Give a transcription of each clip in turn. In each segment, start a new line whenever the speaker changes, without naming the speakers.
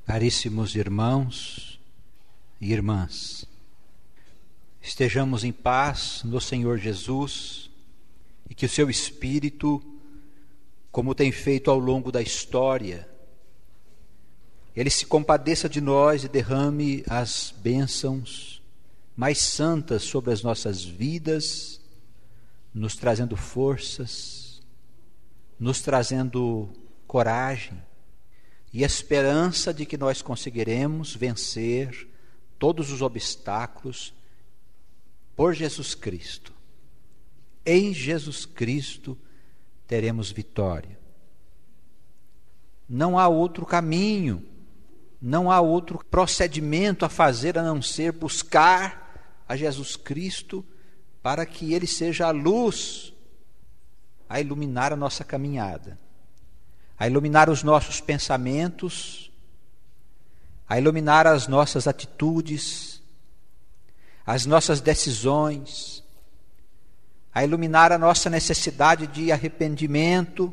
Caríssimos irmãos e irmãs, estejamos em paz no Senhor Jesus e que o seu Espírito, como tem feito ao longo da história, Ele se compadeça de nós e derrame as bênçãos mais santas sobre as nossas vidas, nos trazendo forças, nos trazendo coragem e esperança de que nós conseguiremos vencer todos os obstáculos por Jesus Cristo. Em Jesus Cristo teremos vitória. Não há outro caminho, não há outro procedimento a fazer a não ser buscar a Jesus Cristo para que Ele seja a luz a iluminar a nossa caminhada, a iluminar os nossos pensamentos, a iluminar as nossas atitudes, as nossas decisões, a iluminar a nossa necessidade de arrependimento.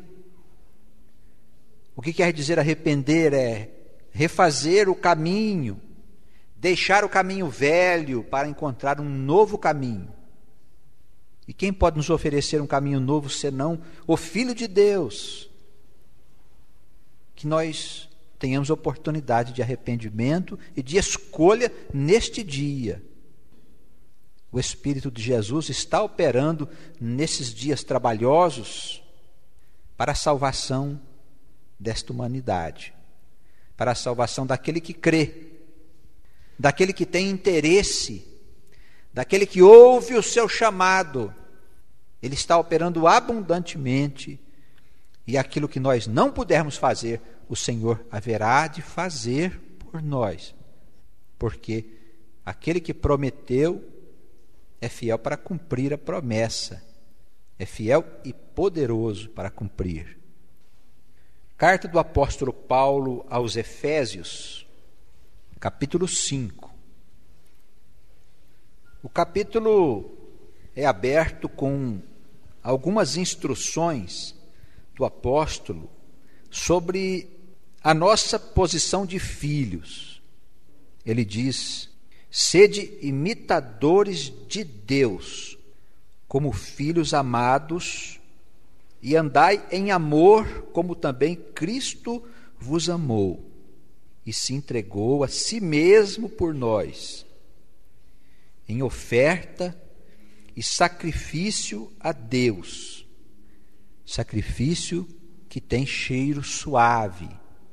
O que quer dizer arrepender? É refazer o caminho, deixar o caminho velho para encontrar um novo caminho. E quem pode nos oferecer um caminho novo senão o Filho de Deus? Que nós tenhamos oportunidade de arrependimento e de escolha neste dia. O Espírito de Jesus está operando nesses dias trabalhosos para a salvação desta humanidade, para a salvação daquele que crê, daquele que tem interesse, daquele que ouve o seu chamado. Ele está operando abundantemente. E aquilo que nós não pudermos fazer, o Senhor haverá de fazer por nós. Porque aquele que prometeu é fiel para cumprir a promessa. É fiel e poderoso para cumprir. Carta do apóstolo Paulo aos Efésios, capítulo 5. O capítulo é aberto com algumas instruções do apóstolo sobre a nossa posição de filhos. Ele diz: sede imitadores de Deus, como filhos amados, e andai em amor, como também Cristo vos amou, e se entregou a si mesmo por nós, em oferta e sacrifício a Deus, sacrifício que tem cheiro suave.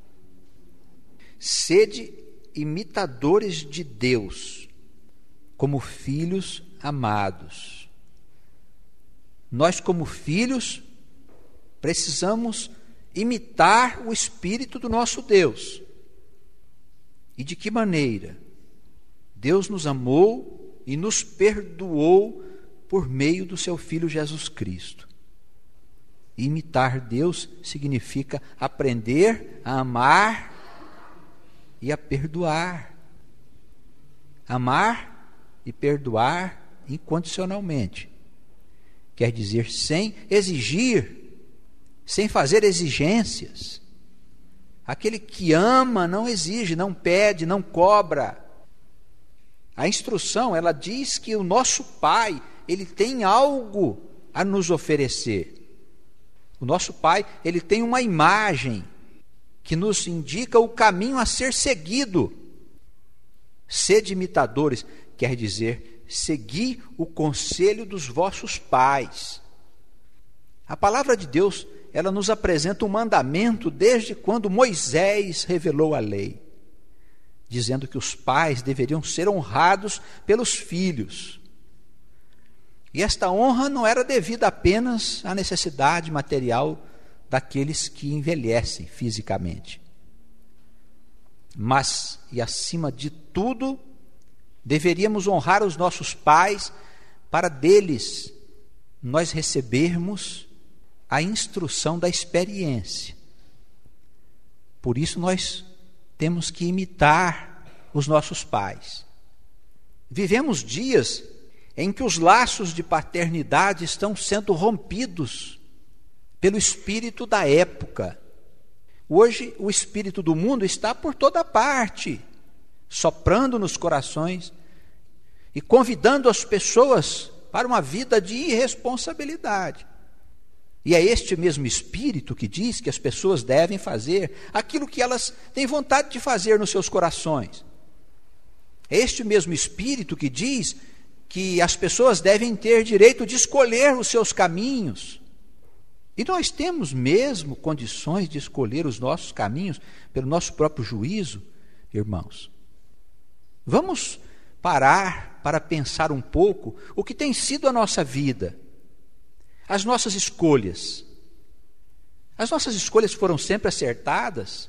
Sede imitadores de Deus, como filhos amados. Nós, como filhos, precisamos imitar o Espírito do nosso Deus. E de que maneira? Deus nos amou e nos perdoou por meio do seu Filho Jesus Cristo. Imitar Deus significa aprender a amar e a perdoar. Amar e perdoar incondicionalmente. Quer dizer, sem exigir, sem fazer exigências. Aquele que ama não exige, não pede, não cobra. A instrução, ela diz que o nosso Pai, Ele tem algo a nos oferecer. O nosso Pai, Ele tem uma imagem que nos indica o caminho a ser seguido. Sede imitadores, quer dizer, segui o conselho dos vossos pais. A palavra de Deus, ela nos apresenta um mandamento desde quando Moisés revelou a lei, dizendo que os pais deveriam ser honrados pelos filhos. E esta honra não era devida apenas à necessidade material daqueles que envelhecem fisicamente. Mas, e acima de tudo, deveríamos honrar os nossos pais para deles nós recebermos a instrução da experiência. Por isso nós temos que imitar os nossos pais. Vivemos dias em que os laços de paternidade estão sendo rompidos pelo espírito da época, Hoje o espírito do mundo está por toda parte, soprando nos corações e convidando as pessoas para uma vida de irresponsabilidade. E é este mesmo espírito que diz que as pessoas devem fazer aquilo que elas têm vontade de fazer nos seus corações. É este mesmo espírito que diz que as pessoas devem ter direito de escolher os seus caminhos. E nós temos mesmo condições de escolher os nossos caminhos pelo nosso próprio juízo, irmãos. Vamos parar para pensar um pouco o que tem sido a nossa vida, as nossas escolhas. As nossas escolhas foram sempre acertadas?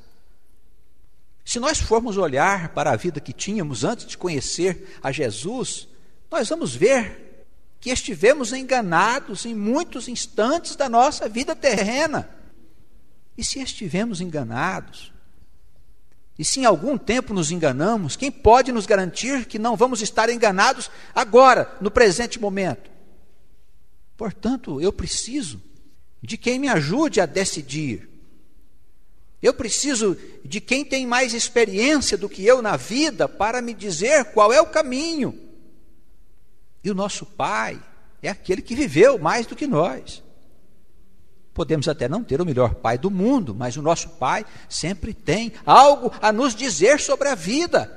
Se nós formos olhar para a vida que tínhamos antes de conhecer a Jesus, nós vamos ver que estivemos enganados em muitos instantes da nossa vida terrena. E se estivemos enganados, e se em algum tempo nos enganamos, quem pode nos garantir que não vamos estar enganados agora, no presente momento? Portanto, eu preciso de quem me ajude a decidir. Eu preciso de quem tem mais experiência do que eu na vida para me dizer qual é o caminho. E o nosso Pai é aquele que viveu mais do que nós. Podemos até não ter o melhor pai do mundo, mas o nosso Pai sempre tem algo a nos dizer sobre a vida.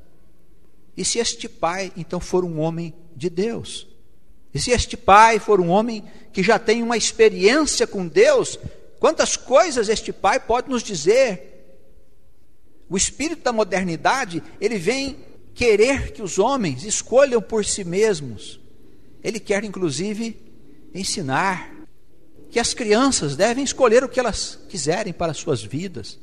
E se este Pai, então, for um homem de Deus? E se este Pai for um homem que já tem uma experiência com Deus, quantas coisas este Pai pode nos dizer? O espírito da modernidade, ele vem querer que os homens escolham por si mesmos. Ele quer, inclusive, ensinar que as crianças devem escolher o que elas quiserem para as suas vidas.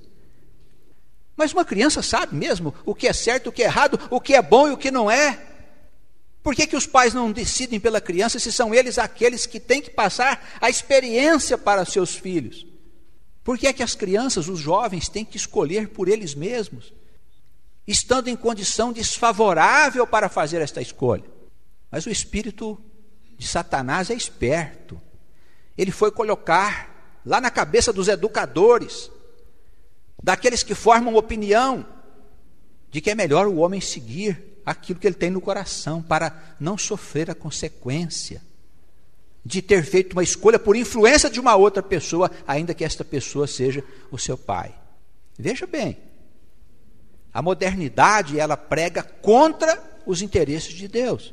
Mas uma criança sabe mesmo o que é certo, o que é errado, o que é bom e o que não é. Por que os pais não decidem pela criança se são eles aqueles que têm que passar a experiência para seus filhos? Por que é que as crianças, os jovens, têm que escolher por eles mesmos, estando em condição desfavorável para fazer esta escolha? Mas o espírito de Satanás é esperto. Ele foi colocar lá na cabeça dos educadores, daqueles que formam opinião, de que é melhor o homem seguir aquilo que ele tem no coração, para não sofrer a consequência de ter feito uma escolha por influência de uma outra pessoa, ainda que esta pessoa seja o seu pai. Veja bem, a modernidade, ela prega contra os interesses de Deus.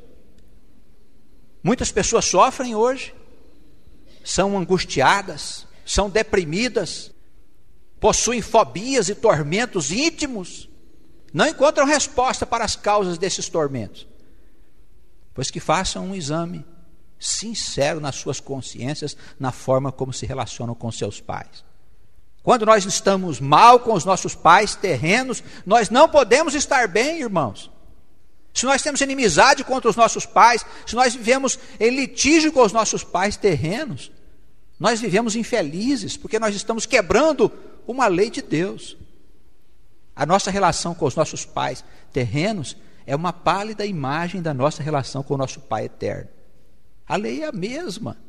Muitas pessoas sofrem hoje, são angustiadas, são deprimidas, possuem fobias e tormentos íntimos, não encontram resposta para as causas desses tormentos. Pois que façam um exame sincero nas suas consciências, na forma como se relacionam com seus pais. Quando nós estamos mal com os nossos pais terrenos, nós não podemos estar bem, irmãos. Se nós temos inimizade contra os nossos pais, se nós vivemos em litígio com os nossos pais terrenos, nós vivemos infelizes, porque nós estamos quebrando uma lei de Deus. A nossa relação com os nossos pais terrenos é uma pálida imagem da nossa relação com o nosso Pai eterno. A lei é a mesma.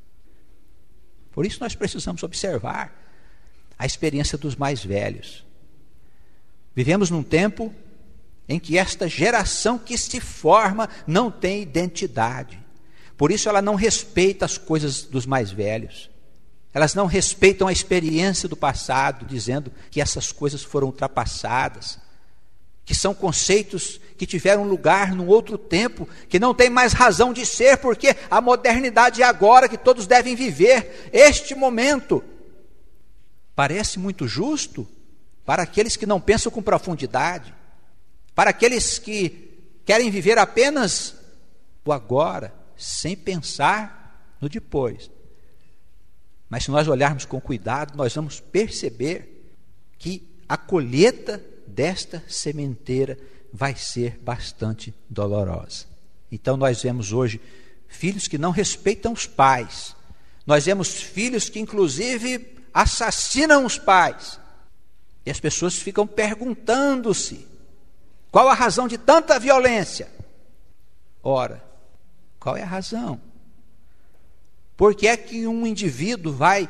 Por isso nós precisamos observar a experiência dos mais velhos. Vivemos num tempo em que esta geração que se forma não tem identidade. Por isso ela não respeita as coisas dos mais velhos. Elas não respeitam a experiência do passado, dizendo que essas coisas foram ultrapassadas, que são conceitos que tiveram lugar num outro tempo, que não tem mais razão de ser, porque a modernidade é agora que todos devem viver este momento. Parece muito justo para aqueles que não pensam com profundidade, para aqueles que querem viver apenas o agora, sem pensar no depois. Mas se nós olharmos com cuidado, nós vamos perceber que a colheita desta sementeira vai ser bastante dolorosa. Então nós vemos hoje filhos que não respeitam os pais. Nós vemos filhos que inclusive assassinam os pais. E as pessoas ficam perguntando-se: qual a razão de tanta violência? Ora, qual é a razão? Por que é que um indivíduo vai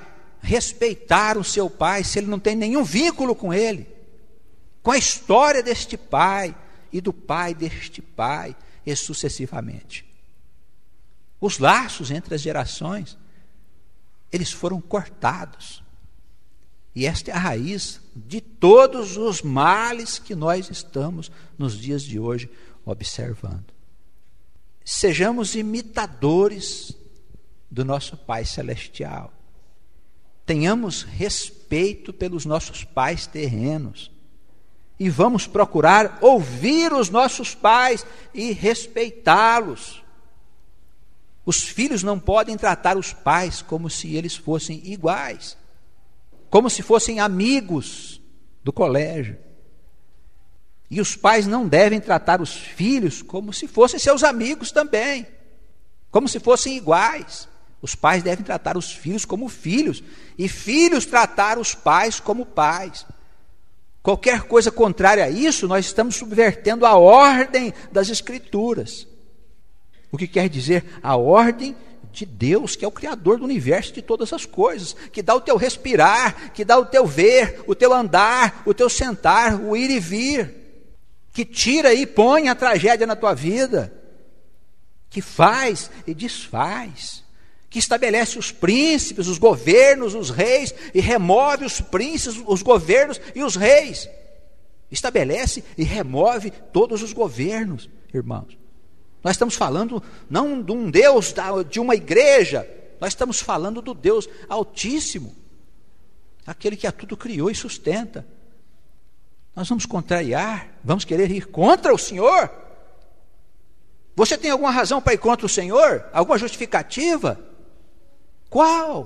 respeitar o seu pai se ele não tem nenhum vínculo com ele, com a história deste pai e do pai deste pai, e sucessivamente? Os laços entre as gerações, eles foram cortados. E esta é a raiz de todos os males que nós estamos nos dias de hoje observando. Sejamos imitadores do nosso Pai Celestial. Tenhamos respeito pelos nossos pais terrenos. E vamos procurar ouvir os nossos pais e respeitá-los. Os filhos não podem tratar os pais como se eles fossem iguais, como se fossem amigos do colégio. E os pais não devem tratar os filhos como se fossem seus amigos também, como se fossem iguais. Os pais devem tratar os filhos como filhos, e filhos tratar os pais como pais. Qualquer coisa contrária a isso, nós estamos subvertendo a ordem das Escrituras. O que quer dizer a ordem de Deus, que é o Criador do universo e de todas as coisas, que dá o teu respirar, que dá o teu ver, o teu andar, o teu sentar, o ir e vir, que tira e põe a tragédia na tua vida, que faz e desfaz, que estabelece os príncipes, os governos, os reis, e remove os príncipes, os governos e os reis. Estabelece e remove todos os governos, irmãos. Nós estamos falando não de um Deus, de uma igreja, nós estamos falando do Deus Altíssimo, aquele que a tudo criou e sustenta. Nós vamos contrariar, vamos querer ir contra o Senhor? Você tem alguma razão para ir contra o Senhor? Alguma justificativa? Qual?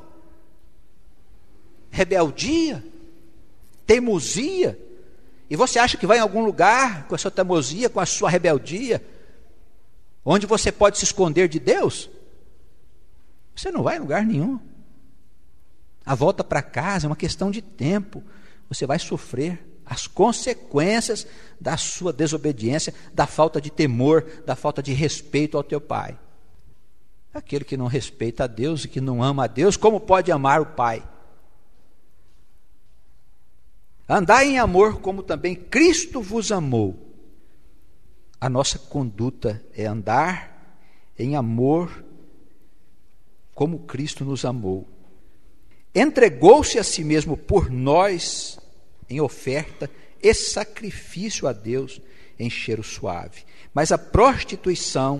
Rebeldia? Teimosia? E você acha que vai em algum lugar com a sua teimosia, com a sua rebeldia, onde você pode se esconder de Deus? Você não vai em lugar nenhum. A volta para casa é uma questão de tempo. Você vai sofrer as consequências da sua desobediência, da falta de temor, da falta de respeito ao teu pai. Aquele que não respeita a Deus e que não ama a Deus, como pode amar o Pai? Andai em amor como também Cristo vos amou. A nossa conduta é andar em amor como Cristo nos amou. Entregou-se a si mesmo por nós em oferta e sacrifício a Deus em cheiro suave. Mas a prostituição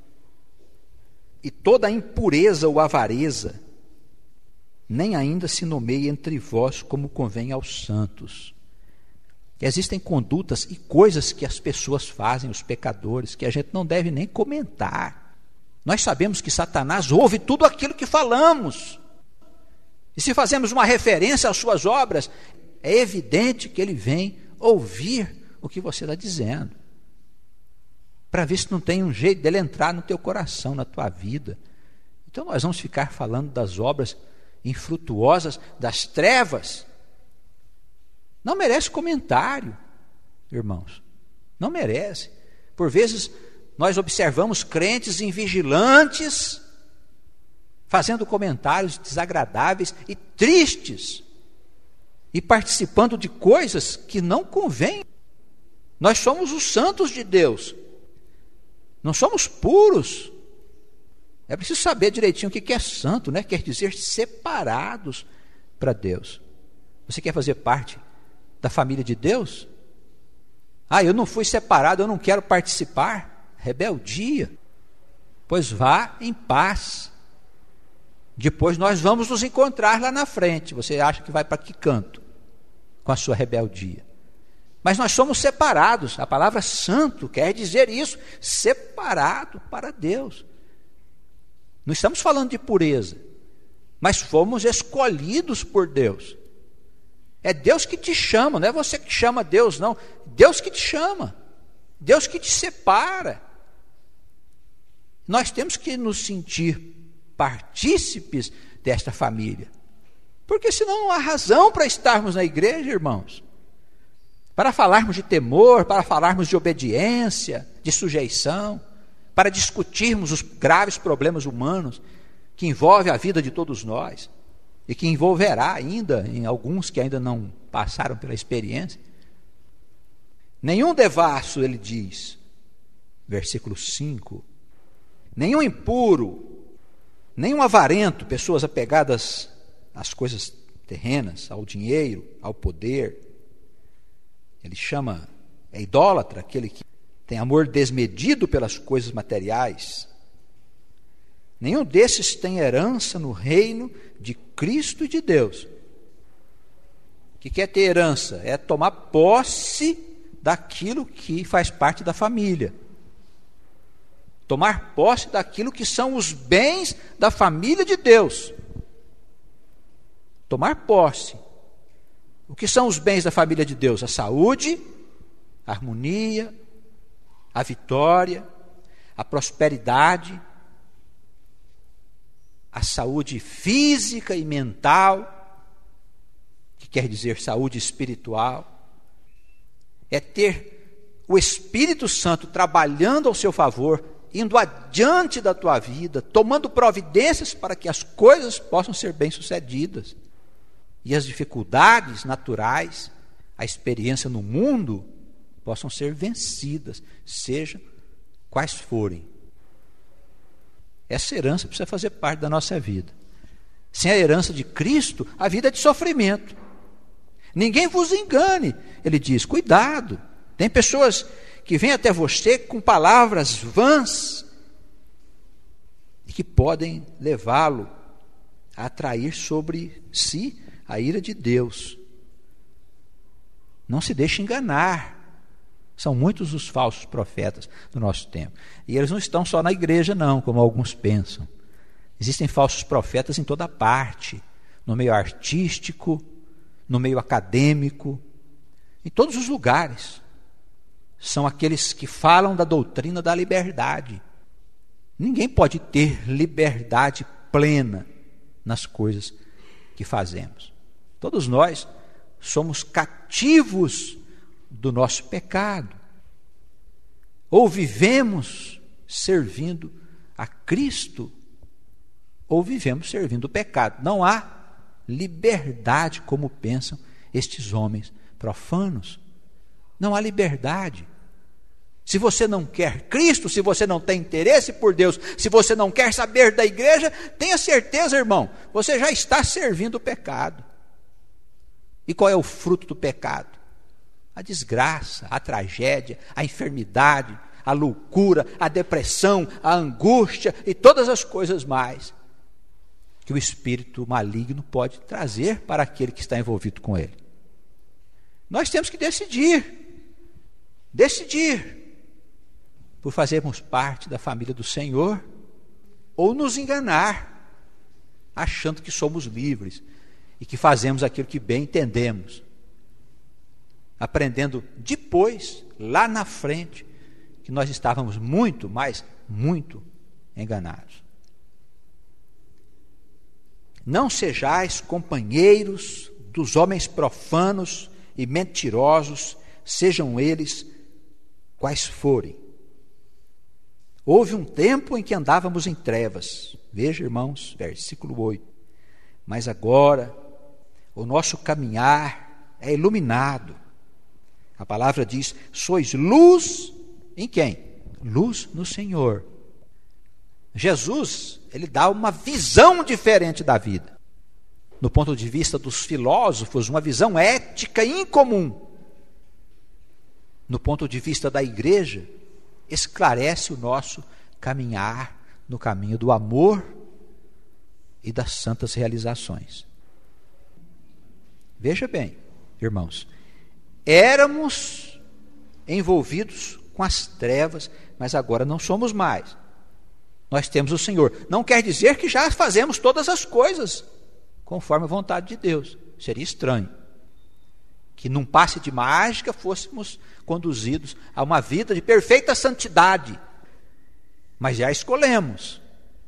e toda a impureza ou avareza nem ainda se nomeia entre vós como convém aos santos. Existem condutas e coisas que as pessoas fazem, os pecadores, que a gente não deve nem comentar. Nós sabemos que Satanás ouve tudo aquilo que falamos. E se fazemos uma referência às suas obras, é evidente que ele vem ouvir o que você está dizendo, para ver se não tem um jeito dele entrar no teu coração, na tua vida. Então nós vamos ficar falando das obras infrutuosas, das trevas. Não merece comentário, irmãos. Não merece. Por vezes nós observamos crentes invigilantes fazendo comentários desagradáveis e tristes e participando de coisas que não convêm. Nós somos os santos de Deus. Não somos puros. É preciso saber direitinho o que é santo, né? Quer dizer separados para Deus. Você quer fazer parte da família de Deus? Eu não fui separado, eu não quero participar. Rebeldia. Pois vá em paz. Depois nós vamos nos encontrar lá na frente. Você acha que vai para que canto com a sua rebeldia? Mas nós somos separados. A palavra santo quer dizer isso, separado para Deus. Não estamos falando de pureza, mas fomos escolhidos por Deus. É Deus que te chama, não é você que chama Deus, não. Deus que te chama, Deus que te separa. Nós temos que nos sentir partícipes desta família, porque senão não há razão para estarmos na igreja, irmãos, para falarmos de temor, para falarmos de obediência, de sujeição, para discutirmos os graves problemas humanos que envolvem a vida de todos nós. e que envolverá ainda em alguns que ainda não passaram pela experiência. Nenhum devasso, ele diz, versículo 5, nenhum impuro, nenhum avarento, pessoas apegadas às coisas terrenas, ao dinheiro, ao poder. Ele chama, é idólatra, aquele que tem amor desmedido pelas coisas materiais. Nenhum desses tem herança no reino de Cristo e de Deus. O que é ter herança? É tomar posse daquilo que faz parte da família. Tomar posse daquilo que são os bens da família de Deus. Tomar posse. O que são os bens da família de Deus? A saúde, a harmonia, a vitória, a prosperidade, a saúde física e mental, que quer dizer saúde espiritual. É ter o Espírito Santo trabalhando ao seu favor, indo adiante da tua vida, tomando providências para que as coisas possam ser bem-sucedidas. E as dificuldades naturais, a experiência no mundo, possam ser vencidas, sejam quais forem. Essa herança precisa fazer parte da nossa vida. Sem a herança de Cristo, a vida é de sofrimento. Ninguém vos engane, ele diz, cuidado. Tem pessoas que vêm até você com palavras vãs e que podem levá-lo a atrair sobre si a ira de Deus. Não se deixe enganar. São muitos os falsos profetas do nosso tempo. E eles não estão só na igreja, não, como alguns pensam. Existem falsos profetas em toda parte, no meio artístico, no meio acadêmico, em todos os lugares. São aqueles que falam da doutrina da liberdade. Ninguém pode ter liberdade plena nas coisas que fazemos. Todos nós somos cativos do nosso pecado. Ou vivemos servindo a Cristo, ou vivemos servindo o pecado. Não há liberdade como pensam estes homens profanos. Não há liberdade. Se você não quer Cristo, se você não tem interesse por Deus, se você não quer saber da igreja, tenha certeza, irmão, você já está servindo o pecado. E qual é o fruto do pecado? A desgraça, a tragédia, a enfermidade, a loucura, a depressão, a angústia e todas as coisas mais que o espírito maligno pode trazer para aquele que está envolvido com ele. Nós temos que decidir por fazermos parte da família do Senhor ou nos enganar, achando que somos livres e que fazemos aquilo que bem entendemos, aprendendo depois, lá na frente, que nós estávamos muito, mas muito enganados. Não sejais companheiros dos homens profanos e mentirosos, sejam eles quais forem. Houve um tempo em que andávamos em trevas. Veja, irmãos, versículo 8. Mas agora o nosso caminhar é iluminado. A palavra diz, sois luz em quem? Luz no Senhor. Jesus, ele dá uma visão diferente da vida. No ponto de vista dos filósofos, uma visão ética incomum. No ponto de vista da igreja, esclarece o nosso caminhar no caminho do amor e das santas realizações. Veja bem, irmãos, éramos envolvidos com as trevas, mas agora não somos mais. Nós temos o Senhor. Não quer dizer que já fazemos todas as coisas conforme a vontade de Deus. Seria estranho que num passe de mágica fôssemos conduzidos a uma vida de perfeita santidade. Mas já escolhemos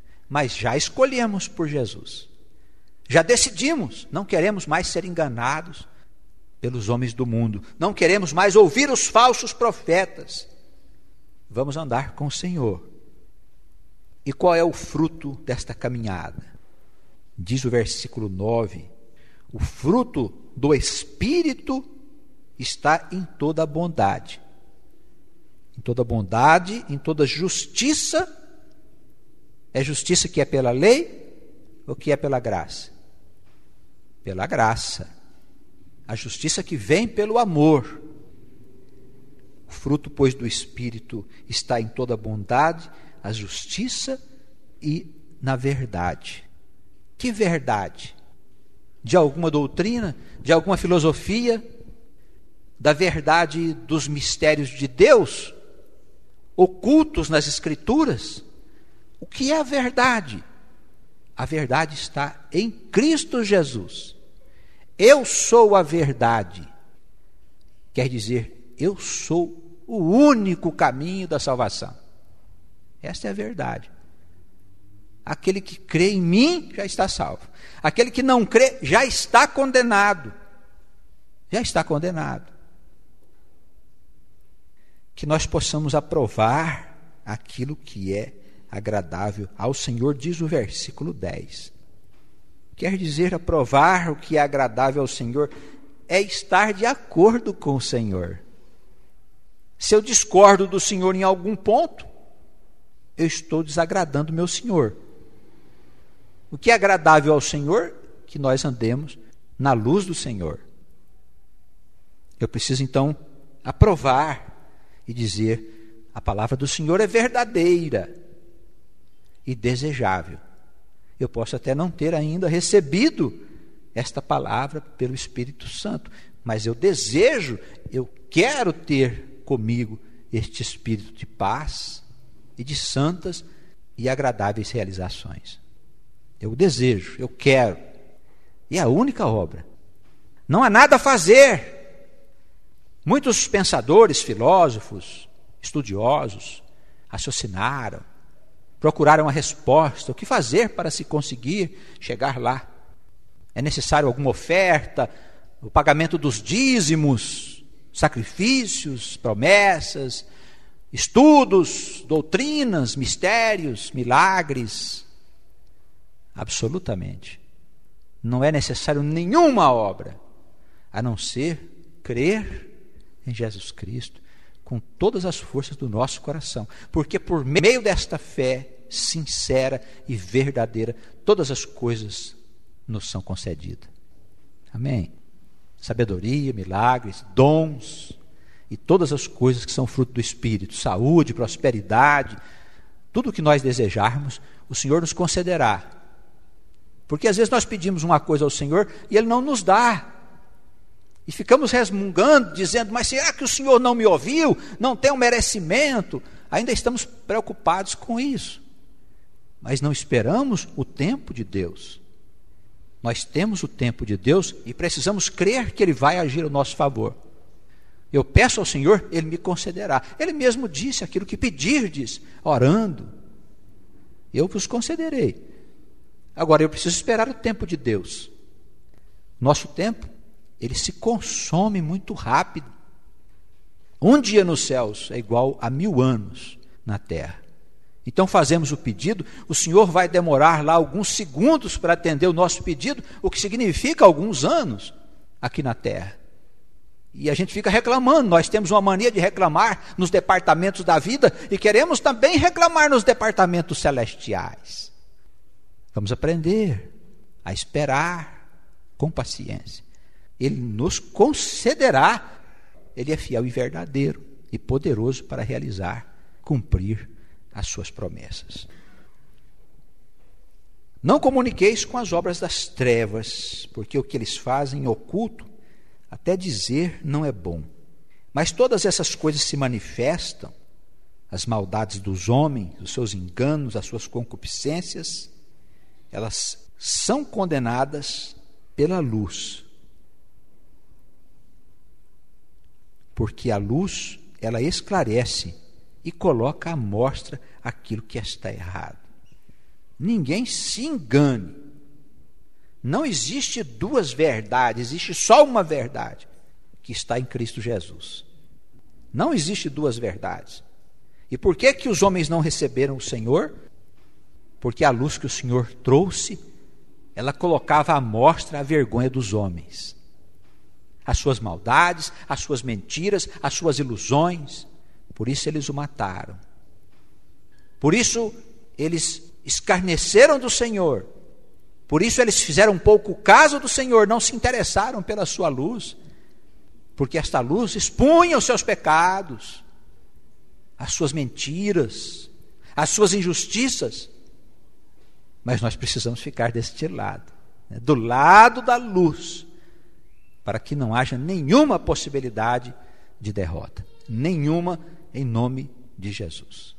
por Jesus. Já decidimos, não queremos mais ser enganados pelos homens do mundo. Não queremos mais ouvir os falsos profetas. Vamos andar com o Senhor. E qual é o fruto desta caminhada? Diz o versículo 9: o fruto do Espírito está em toda bondade. Em toda bondade, em toda justiça. É justiça que é pela lei ou que é pela graça? Pela graça. A justiça que vem pelo amor. O fruto, pois, do Espírito está em toda bondade, a justiça e na verdade. Que verdade? De alguma doutrina, de alguma filosofia, da verdade dos mistérios de Deus, ocultos nas Escrituras? O que é a verdade? A verdade está em Cristo Jesus. Eu sou a verdade. Quer dizer, eu sou o único caminho da salvação. Esta é a verdade. Aquele que crê em mim já está salvo. Aquele que não crê já está condenado. Já está condenado. Que nós possamos aprovar aquilo que é agradável ao Senhor, diz o versículo 10. Quer dizer, aprovar o que é agradável ao Senhor é estar de acordo com o Senhor. Se eu discordo do Senhor em algum ponto, eu estou desagradando o meu Senhor. O que é agradável ao Senhor? Que nós andemos na luz do Senhor. Eu preciso então aprovar e dizer: a palavra do Senhor é verdadeira e desejável. Eu posso até não ter ainda recebido esta palavra pelo Espírito Santo, mas eu desejo, eu quero ter comigo este espírito de paz e de santas e agradáveis realizações. Eu desejo, eu quero. E é a única obra. Não há nada a fazer. Muitos pensadores, filósofos, estudiosos, raciocinaram, procuraram a resposta, o que fazer para se conseguir chegar lá. É necessário alguma oferta, o pagamento dos dízimos, sacrifícios, promessas, estudos, doutrinas, mistérios, milagres. Absolutamente. Não é necessário nenhuma obra, a não ser crer em Jesus Cristo com todas as forças do nosso coração. Porque por meio desta fé sincera e verdadeira, todas as coisas nos são concedidas. Amém? Sabedoria, milagres, dons e todas as coisas que são fruto do Espírito, saúde, prosperidade, tudo o que nós desejarmos, o Senhor nos concederá. Porque às vezes nós pedimos uma coisa ao Senhor e Ele não nos dá. E ficamos resmungando, dizendo: mas será que o Senhor não me ouviu? Não tem um merecimento? Ainda estamos preocupados com isso. Mas não esperamos o tempo de Deus. Nós temos o tempo de Deus e precisamos crer que Ele vai agir a nosso favor. Eu peço ao Senhor, Ele me concederá. Ele mesmo disse: aquilo que pedirdes, orando, eu vos concederei. Agora, eu preciso esperar o tempo de Deus. Nosso tempo, ele se consome muito rápido. Um dia nos céus é igual a 1000 anos na terra. Então fazemos o pedido, o Senhor vai demorar lá alguns segundos para atender o nosso pedido, o que significa alguns anos aqui na terra. E a gente fica reclamando, nós temos uma mania de reclamar nos departamentos da vida e queremos também reclamar nos departamentos celestiais. Vamos aprender a esperar com paciência. Ele nos concederá, Ele é fiel e verdadeiro e poderoso para realizar, cumprir as suas promessas. Não comuniqueis com as obras das trevas, porque o que eles fazem em oculto, até dizer não é bom. Mas todas essas coisas se manifestam, as maldades dos homens, os seus enganos, as suas concupiscências, elas são condenadas pela luz. Porque a luz, ela esclarece e coloca à mostra aquilo que está errado. Ninguém se engane. Não existe duas verdades, existe só uma verdade, que está em Cristo Jesus. Não existe duas verdades. E por que que os homens não receberam o Senhor? Porque a luz que o Senhor trouxe, ela colocava à mostra a vergonha dos homens, as suas maldades, as suas mentiras, as suas ilusões. Por isso eles o mataram. Por isso eles escarneceram do Senhor. Por isso eles fizeram pouco caso do Senhor, não se interessaram pela sua luz, porque esta luz expunha os seus pecados, as suas mentiras, as suas injustiças. Mas nós precisamos ficar deste lado, né, do lado da luz, para que não haja nenhuma possibilidade de derrota, nenhuma, em nome de Jesus.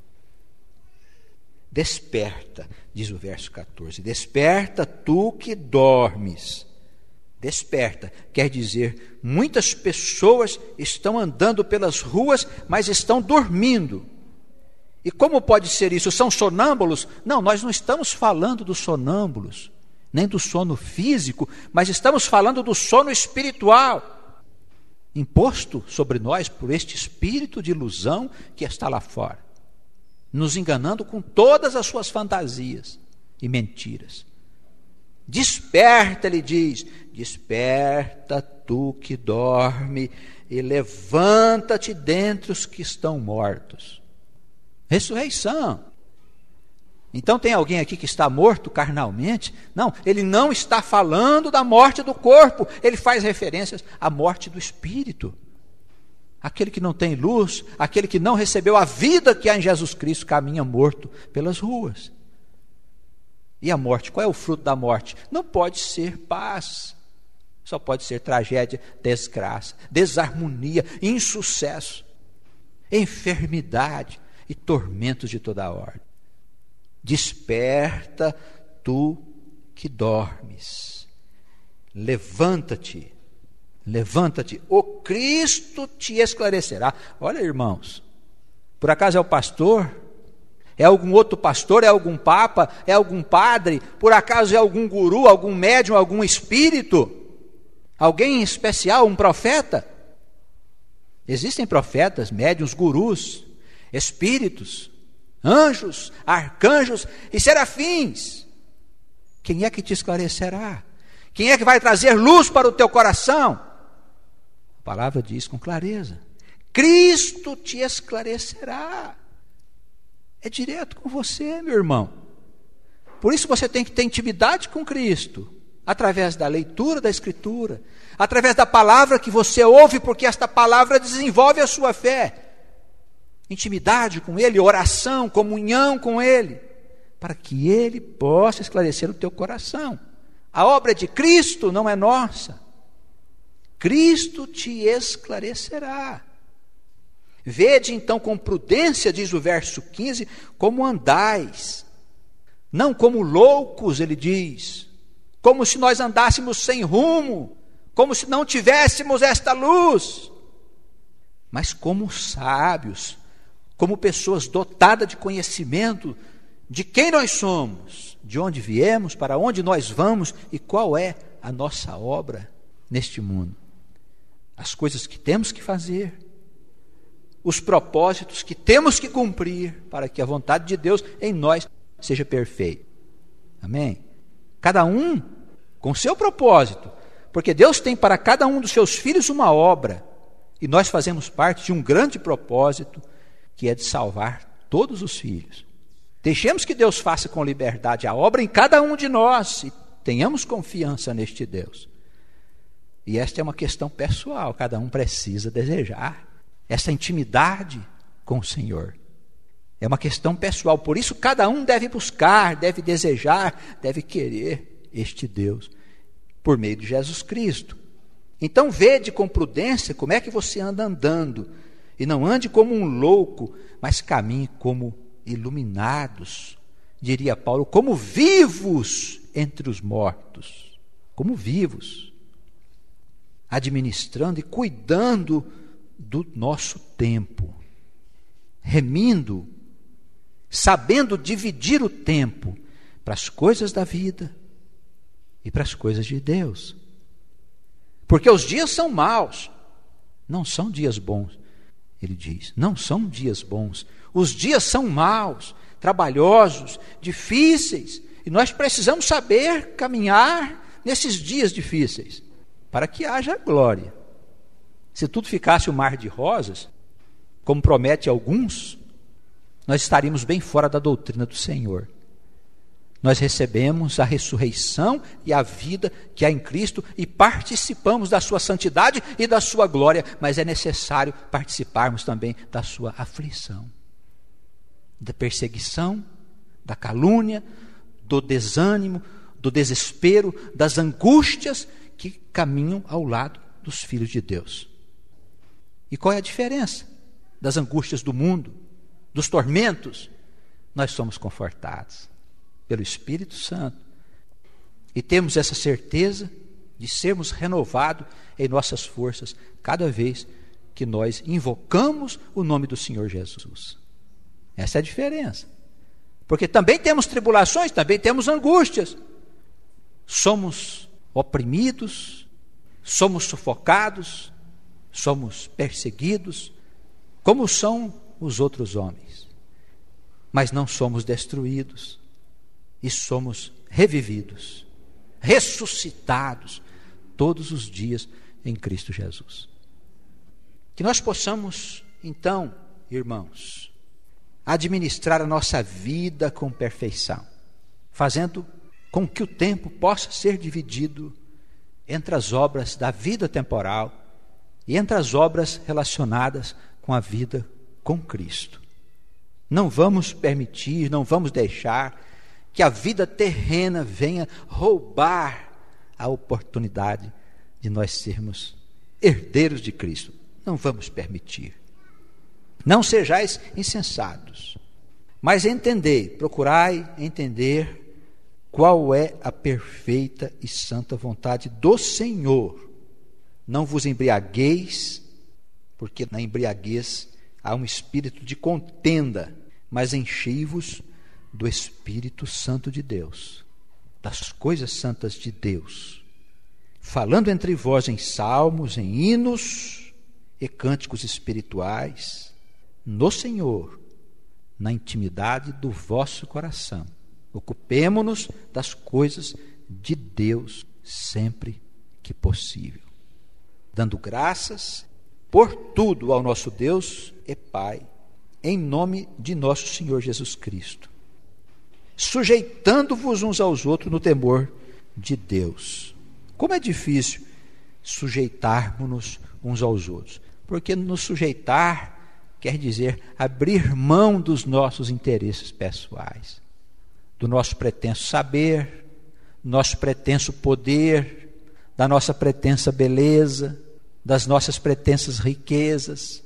Desperta, diz o verso 14, desperta tu que dormes. Desperta, quer dizer, muitas pessoas estão andando pelas ruas, mas estão dormindo. E como pode ser isso? São sonâmbulos? Não, nós não estamos falando dos sonâmbulos, nem do sono físico, mas estamos falando do sono espiritual, imposto sobre nós por este espírito de ilusão que está lá fora, nos enganando com todas as suas fantasias e mentiras. Desperta, ele diz, desperta tu que dorme e levanta-te dentre os que estão mortos. Ressurreição. Então tem alguém aqui que está morto carnalmente? Não, ele não está falando da morte do corpo, ele faz referências à morte do espírito. Aquele que não tem luz, aquele que não recebeu a vida que há em Jesus Cristo, caminha morto pelas ruas. E a morte, qual é o fruto da morte? Não pode ser paz, só pode ser tragédia, desgraça, desarmonia, insucesso, enfermidade e tormentos de toda a ordem. Desperta tu que dormes, levanta-te, levanta-te, o Cristo te esclarecerá. Olha, irmãos, por acaso é o pastor? É algum outro pastor? É algum papa? É algum padre? Por acaso é algum guru, algum médium, algum espírito? Alguém em especial, um profeta? Existem profetas, médiuns, gurus, espíritos, anjos, arcanjos e serafins. Quem é que te esclarecerá? Quem é que vai trazer luz para o teu coração? A palavra diz com clareza: Cristo te esclarecerá. É direto com você, meu irmão. Por isso você tem que ter intimidade com Cristo, através da leitura da Escritura, através da palavra que você ouve, porque esta palavra desenvolve a sua fé. Intimidade com Ele, oração, comunhão com Ele, para que Ele possa esclarecer o teu coração. A obra é de Cristo, não é nossa. Cristo te esclarecerá. Vede então com prudência, diz o verso 15, como andais, não como loucos, ele diz, como se nós andássemos sem rumo, como se não tivéssemos esta luz, mas como sábios, como pessoas dotadas de conhecimento de quem nós somos, de onde viemos, para onde nós vamos e qual é a nossa obra neste mundo. As coisas que temos que fazer, os propósitos que temos que cumprir para que a vontade de Deus em nós seja perfeita. Amém? Cada um com seu propósito, porque Deus tem para cada um dos seus filhos uma obra, e nós fazemos parte de um grande propósito, que é de salvar todos os filhos. Deixemos que Deus faça com liberdade a obra em cada um de nós, e tenhamos confiança neste Deus. E esta é uma questão pessoal, cada um precisa desejar essa intimidade com o Senhor. É uma questão pessoal, por isso cada um deve buscar, deve desejar, deve querer este Deus, por meio de Jesus Cristo. Então vede com prudência como é que você anda andando, e não ande como um louco, mas caminhe como iluminados, diria Paulo, como vivos entre os mortos, como vivos, administrando e cuidando do nosso tempo, remindo, sabendo dividir o tempo para as coisas da vida e para as coisas de Deus. Porque os dias são maus, não são dias bons. Ele diz, não são dias bons. Os dias são maus, trabalhosos, difíceis. E nós precisamos saber caminhar nesses dias difíceis, para que haja glória. Se tudo ficasse um mar de rosas, como promete alguns, nós estaríamos bem fora da doutrina do Senhor. Nós recebemos a ressurreição e a vida que há em Cristo e participamos da sua santidade e da sua glória, mas é necessário participarmos também da sua aflição, da perseguição, da calúnia, do desânimo, do desespero, das angústias que caminham ao lado dos filhos de Deus. E qual é a diferença das angústias do mundo, dos tormentos? Nós somos confortados pelo Espírito Santo e temos essa certeza de sermos renovados em nossas forças cada vez que nós invocamos o nome do Senhor Jesus. Essa é a diferença. Porque também temos tribulações, também temos angústias. Somos oprimidos, somos sufocados, somos perseguidos, como são os outros homens. Mas não somos destruídos e somos revividos, ressuscitados todos os dias em Cristo Jesus. Que nós possamos, então, irmãos, administrar a nossa vida com perfeição, fazendo com que o tempo possa ser dividido entre as obras da vida temporal e entre as obras relacionadas com a vida com Cristo. Não vamos permitir, não vamos deixar que a vida terrena venha roubar a oportunidade de nós sermos herdeiros de Cristo. Não vamos permitir. Não sejais insensatos, mas entendei, procurai entender qual é a perfeita e santa vontade do Senhor. Não vos embriagueis, porque na embriaguez há um espírito de contenda, mas enchei-vos do Espírito Santo de Deus, das coisas santas de Deus, falando entre vós em salmos, em hinos e cânticos espirituais, no Senhor, na intimidade do vosso coração. Ocupemo-nos das coisas de Deus sempre que possível, dando graças por tudo ao nosso Deus e Pai, em nome de nosso Senhor Jesus Cristo, sujeitando-vos uns aos outros no temor de Deus. Como é difícil sujeitarmos-nos uns aos outros, porque nos sujeitar quer dizer abrir mão dos nossos interesses pessoais, do nosso pretenso saber, nosso pretenso poder, da nossa pretensa beleza, das nossas pretensas riquezas.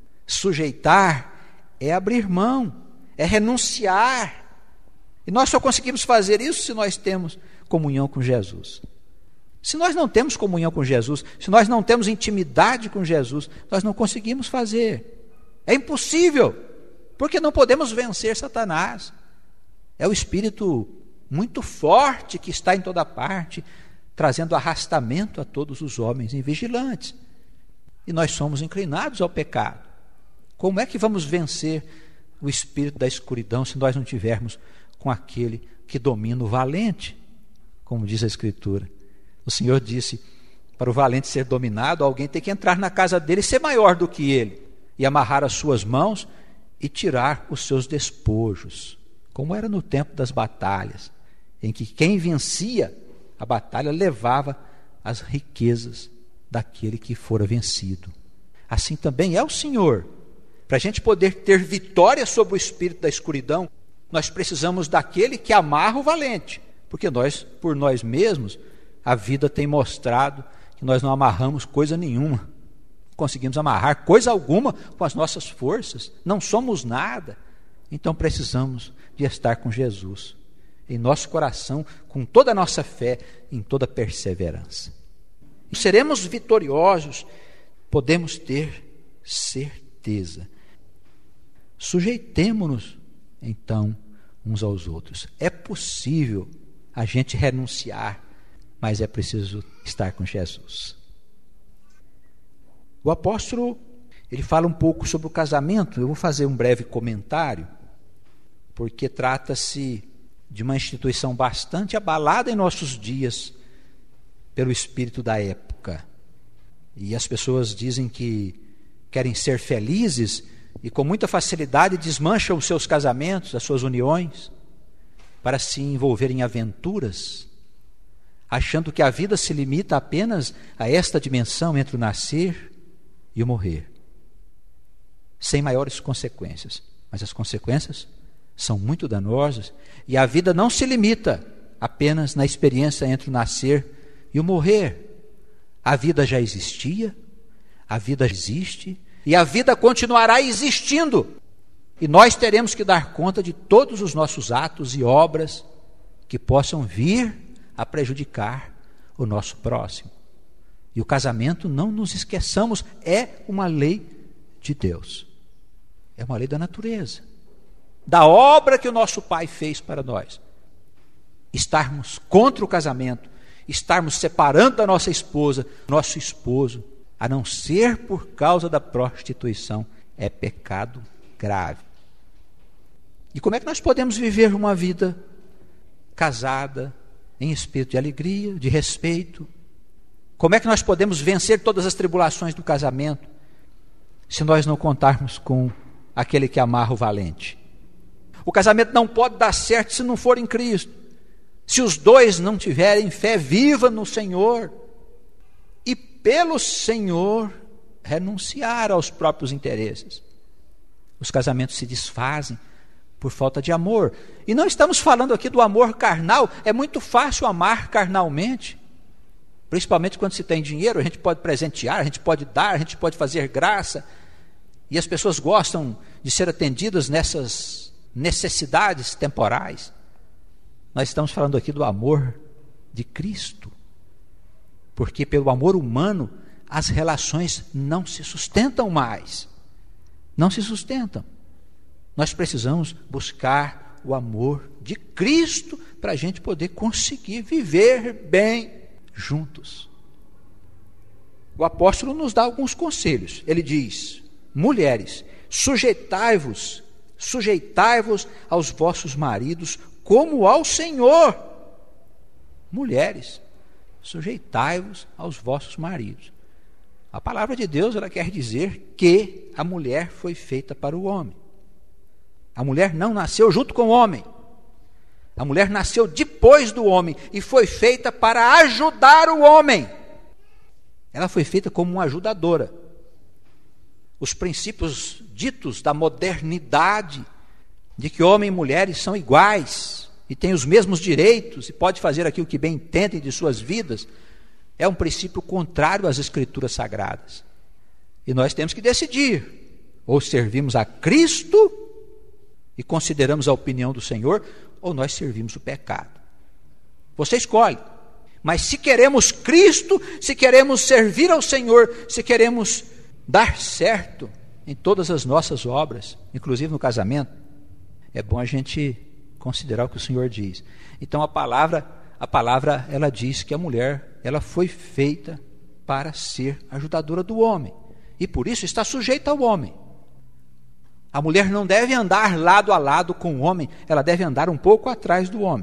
Sujeitar é abrir mão, é renunciar. E nós só conseguimos fazer isso se nós temos comunhão com Jesus. Se nós não temos comunhão com Jesus, se nós não temos intimidade com Jesus, nós não conseguimos fazer. É impossível, porque não podemos vencer Satanás. É o espírito muito forte que está em toda parte, trazendo arrastamento a todos os homens invigilantes. E nós somos inclinados ao pecado. Como é que vamos vencer o espírito da escuridão se nós não tivermos com aquele que domina o valente? Como diz a Escritura. O Senhor disse, para o valente ser dominado, alguém tem que entrar na casa dele e ser maior do que ele, e amarrar as suas mãos e tirar os seus despojos, como era no tempo das batalhas, em que quem vencia a batalha levava as riquezas daquele que fora vencido. Assim também é o Senhor. Para a gente poder ter vitória sobre o espírito da escuridão, nós precisamos daquele que amarra o valente, porque nós, por nós mesmos, a vida tem mostrado que nós não amarramos coisa nenhuma, conseguimos amarrar coisa alguma com as nossas forças, não somos nada. Então precisamos de estar com Jesus em nosso coração, com toda a nossa fé, em toda perseverança. E seremos vitoriosos, podemos ter certeza. Sujeitemo-nos então uns aos outros. É possível a gente renunciar, mas é preciso estar com Jesus. O apóstolo, ele fala um pouco sobre o casamento. Eu vou fazer um breve comentário, porque trata-se de uma instituição bastante abalada em nossos dias pelo espírito da época. E as pessoas dizem que querem ser felizes e com muita facilidade desmancham os seus casamentos, as suas uniões, para se envolver em aventuras, achando que a vida se limita apenas a esta dimensão entre o nascer e o morrer, sem maiores consequências. Mas as consequências são muito danosas, e a vida não se limita apenas na experiência entre o nascer e o morrer. A vida já existia, a vida existe, e a vida continuará existindo. E nós teremos que dar conta de todos os nossos atos e obras que possam vir a prejudicar o nosso próximo. E o casamento, não nos esqueçamos, é uma lei de Deus. É uma lei da natureza, da obra que o nosso Pai fez para nós. Estarmos contra o casamento, estarmos separando da nossa esposa, nosso esposo, a não ser por causa da prostituição, é pecado grave. E como é que nós podemos viver uma vida casada, em espírito de alegria, de respeito? Como é que nós podemos vencer todas as tribulações do casamento, se nós não contarmos com aquele que amarra o valente? O casamento não pode dar certo se não for em Cristo, se os dois não tiverem fé viva no Senhor, e pelo Senhor renunciar aos próprios interesses. Os casamentos se desfazem por falta de amor. E não estamos falando aqui do amor carnal. É muito fácil amar carnalmente, principalmente quando se tem dinheiro. A gente pode presentear, a gente pode dar, a gente pode fazer graça, e as pessoas gostam de ser atendidas nessas necessidades temporais. Nós estamos falando aqui do amor de Cristo, porque pelo amor humano as relações não se sustentam mais, não se sustentam. Nós precisamos buscar o amor de Cristo para a gente poder conseguir viver bem juntos. O apóstolo nos dá alguns conselhos. Ele diz: mulheres, sujeitai-vos aos vossos maridos como ao Senhor. Mulheres, sujeitai-vos aos vossos maridos. A palavra de Deus, ela quer dizer que a mulher foi feita para o homem. A mulher não nasceu junto com o homem. A mulher nasceu depois do homem e foi feita para ajudar o homem. Ela foi feita como uma ajudadora. Os princípios ditos da modernidade, de que homem e mulheres são iguais e têm os mesmos direitos e pode fazer aquilo que bem entendem de suas vidas, é um princípio contrário às Escrituras Sagradas. E nós temos que decidir: ou servimos a Cristo e consideramos a opinião do Senhor, ou nós servimos o pecado. Você escolhe. Mas se queremos Cristo, se queremos servir ao Senhor, se queremos dar certo em todas as nossas obras, inclusive no casamento, é bom a gente considerar o que o Senhor diz. Então a palavra ela diz que a mulher, ela foi feita para ser ajudadora do homem, e por isso está sujeita ao homem. A mulher não deve andar lado a lado com o homem, ela deve andar um pouco atrás do homem,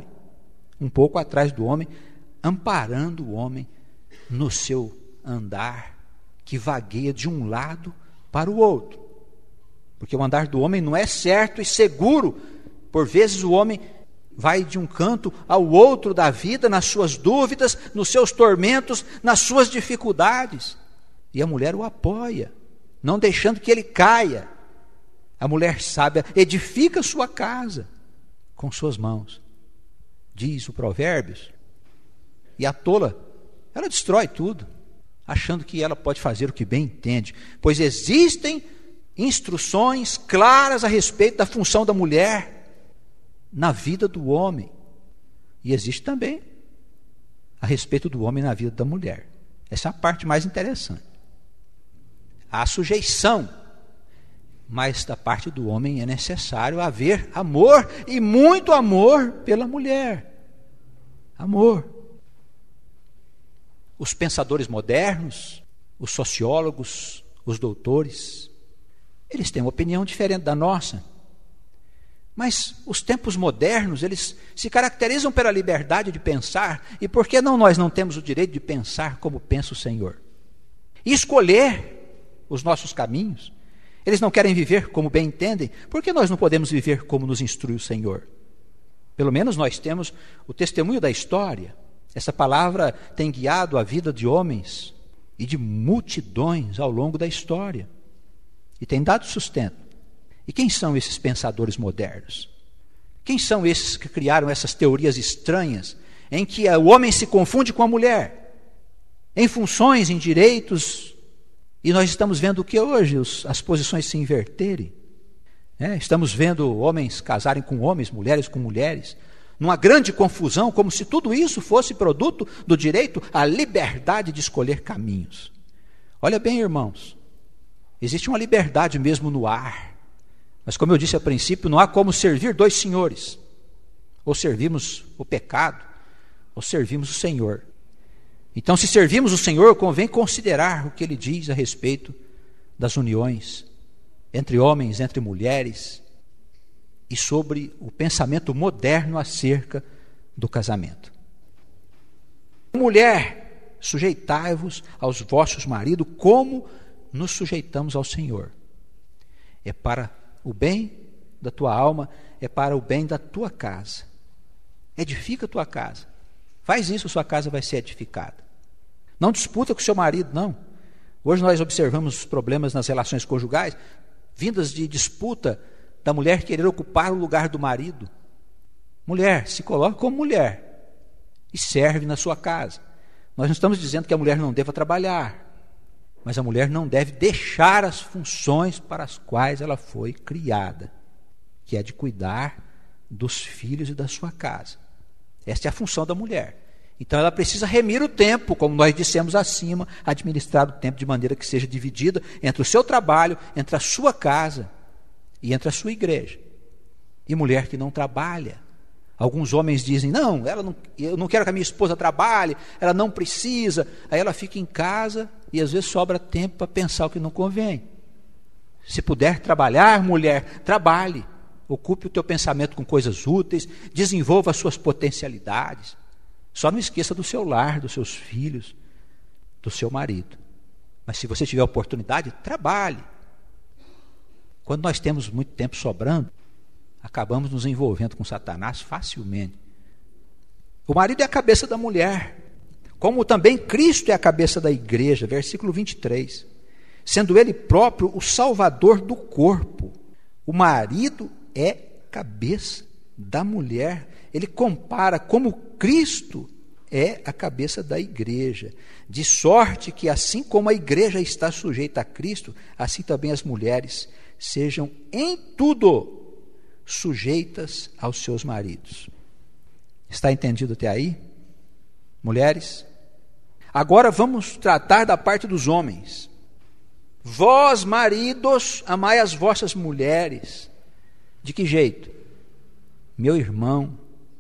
amparando o homem no seu andar, que vagueia de um lado para o outro. Porque o andar do homem não é certo e seguro. Por vezes o homem vai de um canto ao outro da vida, nas suas dúvidas, nos seus tormentos, nas suas dificuldades. E a mulher o apoia, não deixando que ele caia. A mulher sábia edifica sua casa com suas mãos, diz o Provérbios. E a tola, ela destrói tudo, achando que ela pode fazer o que bem entende, pois existem instruções claras a respeito da função da mulher na vida do homem, e existe também a respeito do homem na vida da mulher. Essa é a parte mais interessante. Há sujeição, mas da parte do homem é necessário haver amor, e muito amor pela mulher. Amor. Os pensadores modernos, os sociólogos, os doutores, eles têm uma opinião diferente da nossa. Mas os tempos modernos, eles se caracterizam pela liberdade de pensar, e por que não nós não temos o direito de pensar como pensa o Senhor? E escolher os nossos caminhos. Eles não querem viver como bem entendem, por que nós não podemos viver como nos instrui o Senhor? Pelo menos nós temos o testemunho da história. Essa palavra tem guiado a vida de homens e de multidões ao longo da história, e tem dado sustento. E quem são esses pensadores modernos? Quem são esses que criaram essas teorias estranhas, em que o homem se confunde com a mulher, em funções, em direitos, e nós estamos vendo o que hoje? As posições se inverterem. Estamos vendo homens casarem com homens, mulheres com mulheres, numa grande confusão, como se tudo isso fosse produto do direito à liberdade de escolher caminhos. Olha bem, irmãos, existe uma liberdade mesmo no ar. Mas como eu disse a princípio, não há como servir dois senhores. Ou servimos o pecado, ou servimos o Senhor. Então, se servimos o Senhor, convém considerar o que Ele diz a respeito das uniões entre homens, entre mulheres, e sobre o pensamento moderno acerca do casamento. Mulher, sujeitai-vos aos vossos maridos, como nos sujeitamos ao Senhor. É para o bem da tua alma, é para o bem da tua casa. Edifica a tua casa. Faz isso, sua casa vai ser edificada. Não disputa com o seu marido, não. Hoje nós observamos os problemas nas relações conjugais, vindas de disputa da mulher querer ocupar o lugar do marido. Mulher, se coloque como mulher e serve na sua casa. Nós não estamos dizendo que a mulher não deva trabalhar, mas a mulher não deve deixar as funções para as quais ela foi criada, que é de cuidar dos filhos e da sua casa. Esta é a função da mulher. Então ela precisa remir o tempo, como nós dissemos acima, administrar o tempo de maneira que seja dividida entre o seu trabalho, entre a sua casa e entre a sua igreja. E mulher que não trabalha. Alguns homens dizem, eu não quero que a minha esposa trabalhe, ela não precisa. Aí ela fica em casa e às vezes sobra tempo para pensar o que não convém. Se puder trabalhar, mulher, trabalhe. Ocupe o teu pensamento com coisas úteis, desenvolva as suas potencialidades. Só não esqueça do seu lar, dos seus filhos, do seu marido. Mas se você tiver oportunidade, trabalhe. Quando nós temos muito tempo sobrando, acabamos nos envolvendo com Satanás facilmente. O marido é a cabeça da mulher, como também Cristo é a cabeça da igreja, versículo 23. Sendo ele próprio o salvador do corpo. O marido é cabeça da mulher. Ele compara como Cristo é a cabeça da igreja. De sorte que assim como a igreja está sujeita a Cristo, assim também as mulheres sejam em tudo sujeitas aos seus maridos. Está entendido até aí? Mulheres? Agora vamos tratar da parte dos homens. Vós, maridos, amai as vossas mulheres. De que jeito? Meu irmão,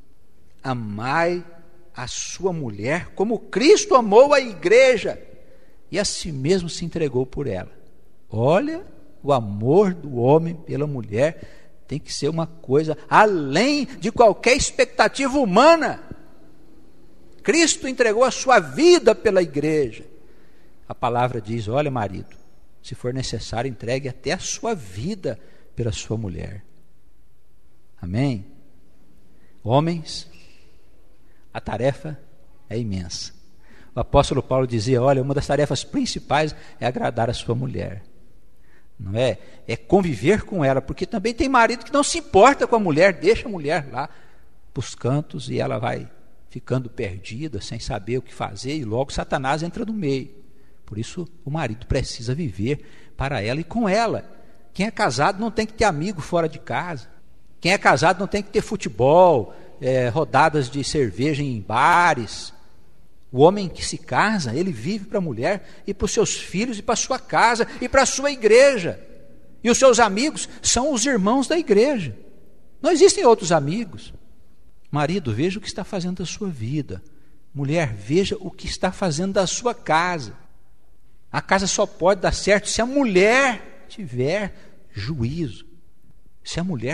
amai a sua mulher como Cristo amou a igreja e a si mesmo se entregou por ela. Olha, o amor do homem pela mulher tem que ser uma coisa além de qualquer expectativa humana. Cristo entregou a sua vida pela igreja. A palavra diz, olha, marido, se for necessário, entregue até a sua vida pela sua mulher. Amém? Homens, a tarefa é imensa. O apóstolo Paulo dizia, olha, uma das tarefas principais é agradar a sua mulher. Não é? É conviver com ela, porque também tem marido que não se importa com a mulher, deixa a mulher lá para os cantos e ela vai ficando perdida, sem saber o que fazer, e logo Satanás entra no meio. Por isso o marido precisa viver para ela e com ela. Quem é casado não tem que ter amigo fora de casa. Quem é casado não tem que ter futebol, rodadas de cerveja em bares. O homem que se casa, ele vive para a mulher e para os seus filhos e para a sua casa e para a sua igreja. E os seus amigos são os irmãos da igreja. Não existem outros amigos. Marido, veja o que está fazendo da sua vida. Mulher, veja o que está fazendo da sua casa. A casa só pode dar certo se a mulher tiver juízo. Se a mulher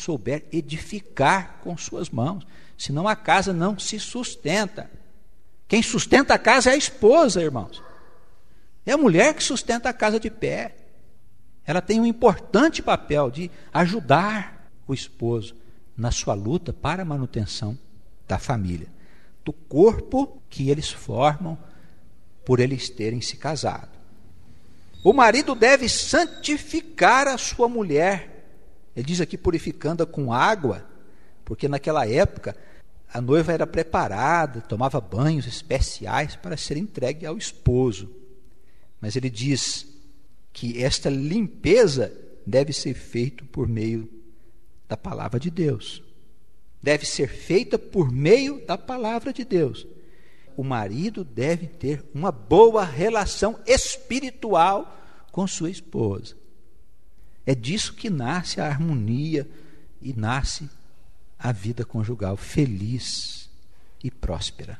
souber edificar com suas mãos, senão a casa não se sustenta. Quem sustenta a casa é a esposa, irmãos. É a mulher que sustenta a casa de pé. Ela tem um importante papel de ajudar o esposo na sua luta para a manutenção da família, do corpo que eles formam por eles terem se casado. O marido deve santificar a sua mulher. Ele diz aqui purificando-a com água, porque naquela época a noiva era preparada, tomava banhos especiais para ser entregue ao esposo. Mas ele diz que esta limpeza deve ser feita por meio da palavra de Deus. Deve ser feita por meio da palavra de Deus. O marido deve ter uma boa relação espiritual com sua esposa. É disso que nasce a harmonia e nasce a vida conjugal feliz e próspera.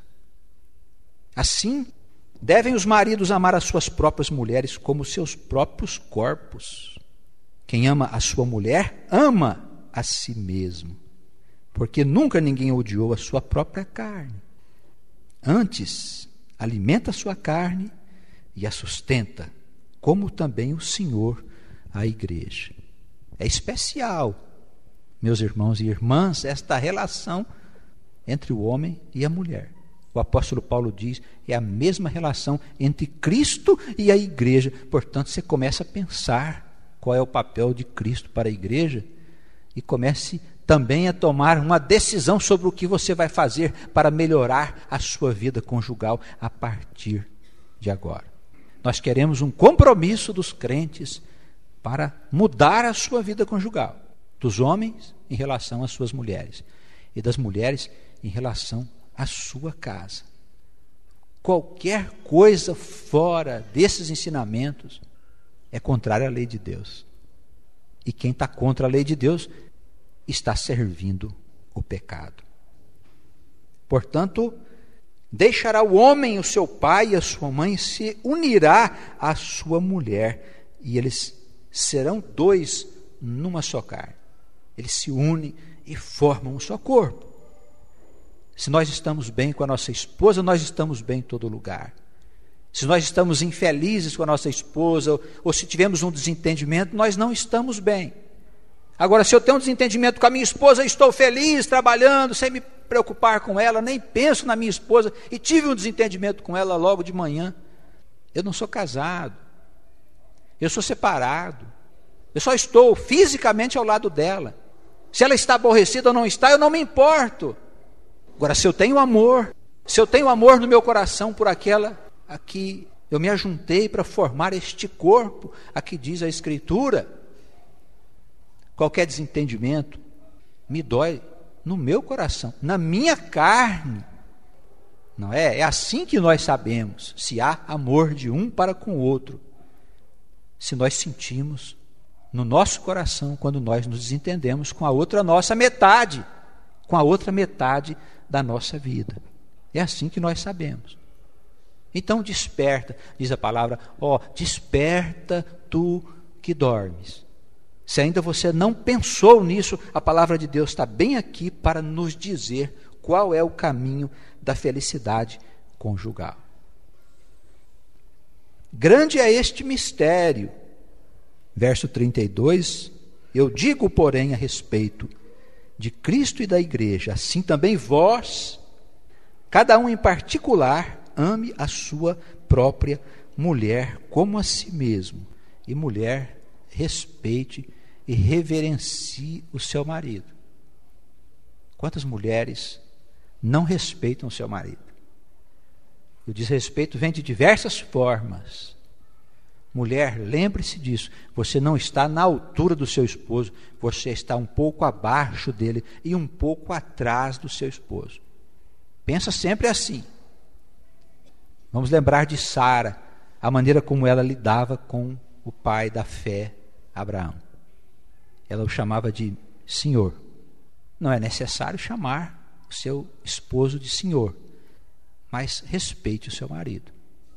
Assim, devem os maridos amar as suas próprias mulheres como seus próprios corpos. Quem ama a sua mulher, ama a si mesmo, porque nunca ninguém odiou a sua própria carne. Antes, alimenta a sua carne e a sustenta, como também o Senhor a igreja. É especial, meus irmãos e irmãs, esta relação entre o homem e a mulher. O apóstolo Paulo diz, é a mesma relação entre Cristo e a igreja. Portanto, você começa a pensar qual é o papel de Cristo para a igreja e comece também a tomar uma decisão sobre o que você vai fazer para melhorar a sua vida conjugal a partir de agora. Nós queremos um compromisso dos crentes para mudar a sua vida conjugal, dos homens em relação às suas mulheres e das mulheres em relação à sua casa. Qualquer coisa fora desses ensinamentos é contrária à lei de Deus. E quem está contra a lei de Deus está servindo o pecado. Portanto, deixará o homem o seu pai e a sua mãe, se unirá à sua mulher, e eles serão dois numa só carne. Eles se unem e formam um só corpo. Se nós estamos bem com a nossa esposa, nós estamos bem em todo lugar. Se nós estamos infelizes com a nossa esposa, ou se tivemos um desentendimento, nós não estamos bem. Agora, se eu tenho um desentendimento com a minha esposa, estou feliz, trabalhando, sem me preocupar com ela, nem penso na minha esposa, e tive um desentendimento com ela logo de manhã, eu não sou casado, eu sou separado, eu só estou fisicamente ao lado dela. Se ela está aborrecida ou não está, eu não me importo. Agora, se eu tenho amor no meu coração por aquela a que eu me ajuntei para formar este corpo, a que diz a Escritura, qualquer desentendimento me dói no meu coração, na minha carne. Não é? É assim que nós sabemos se há amor de um para com o outro. Se nós sentimos no nosso coração quando nós nos desentendemos com a outra nossa metade, com a outra metade da nossa vida. É assim que nós sabemos. Então desperta, diz a palavra, desperta tu que dormes. Se ainda você não pensou nisso, a palavra de Deus está bem aqui para nos dizer qual é o caminho da felicidade conjugal. Grande é este mistério. Verso 32, eu digo, porém, a respeito de Cristo e da igreja, assim também vós, cada um em particular, ame a sua própria mulher como a si mesmo, e mulher, respeite e reverencie o seu marido. Quantas mulheres não respeitam o seu marido? O desrespeito vem de diversas formas. Mulher, lembre-se disso, você não está na altura do seu esposo, você está um pouco abaixo dele e um pouco atrás do seu esposo. Pensa sempre assim. Vamos lembrar de Sara, a maneira como ela lidava com o pai da fé, Abraão. Ela o chamava de Senhor. Não é necessário chamar o seu esposo de Senhor, mas respeite o seu marido.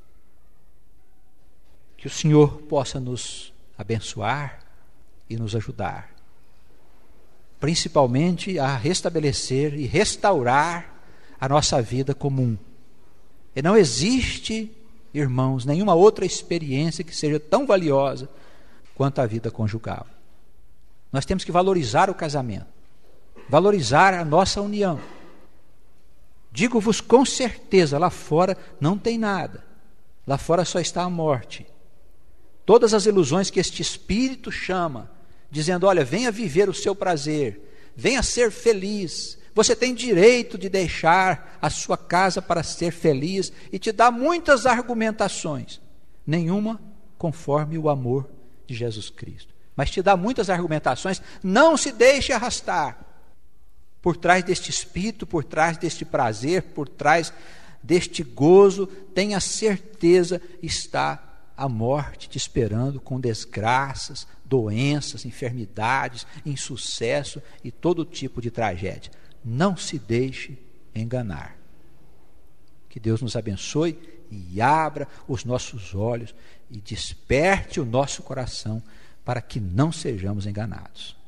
Que o Senhor possa nos abençoar e nos ajudar principalmente a restabelecer e restaurar a nossa vida comum. E não existe, irmãos, nenhuma outra experiência que seja tão valiosa quanto a vida conjugal. Nós temos que valorizar o casamento, valorizar a nossa união. Digo-vos com certeza, lá fora não tem nada. Lá fora só está a morte. Todas as ilusões que este espírito chama, dizendo, olha, venha viver o seu prazer, venha ser feliz, você tem direito de deixar a sua casa para ser feliz, e te dá muitas argumentações, nenhuma conforme o amor de Jesus Cristo. Mas te dá muitas argumentações, não se deixe arrastar. Por trás deste espírito, por trás deste prazer, por trás deste gozo, tenha certeza, está a morte te esperando com desgraças, doenças, enfermidades, insucesso e todo tipo de tragédia. Não se deixe enganar. Que Deus nos abençoe e abra os nossos olhos e desperte o nosso coração para que não sejamos enganados.